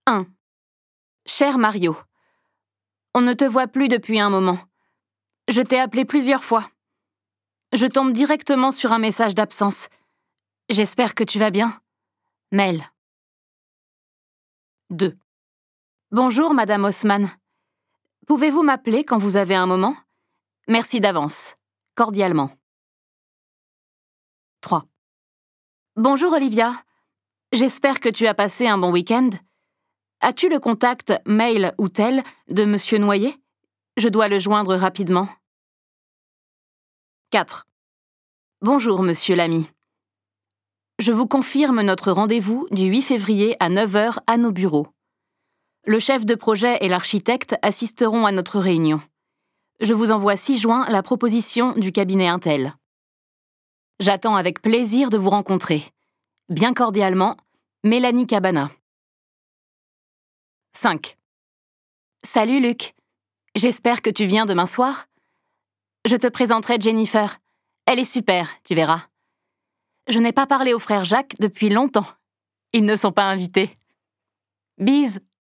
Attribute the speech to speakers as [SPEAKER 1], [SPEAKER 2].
[SPEAKER 1] 1. Cher Mario, on ne te voit plus depuis un moment. Je t'ai appelé plusieurs fois. Je tombe directement sur un message d'absence. J'espère que tu vas bien. Mel. 2. Bonjour, Madame Haussmann. Pouvez-vous m'appeler quand vous avez un moment? Merci d'avance. Cordialement. 3. Bonjour, Olivia. J'espère que tu as passé un bon week-end. As-tu le contact mail ou tel de Monsieur Noyer? Je dois le joindre rapidement. 4. Bonjour, Monsieur l'ami. Je vous confirme notre rendez-vous du 8 février à 9h à nos bureaux. Le chef de projet et l'architecte assisteront à notre réunion. Je vous envoie 6 juin la proposition du cabinet Intel. J'attends avec plaisir de vous rencontrer. Bien cordialement, Mélanie Cabana. 5. Salut Luc. J'espère que tu viens demain soir. Je te présenterai Jennifer. Elle est super, tu verras. Je n'ai pas parlé aux frères Jacques depuis longtemps. Ils ne sont pas invités. Bise.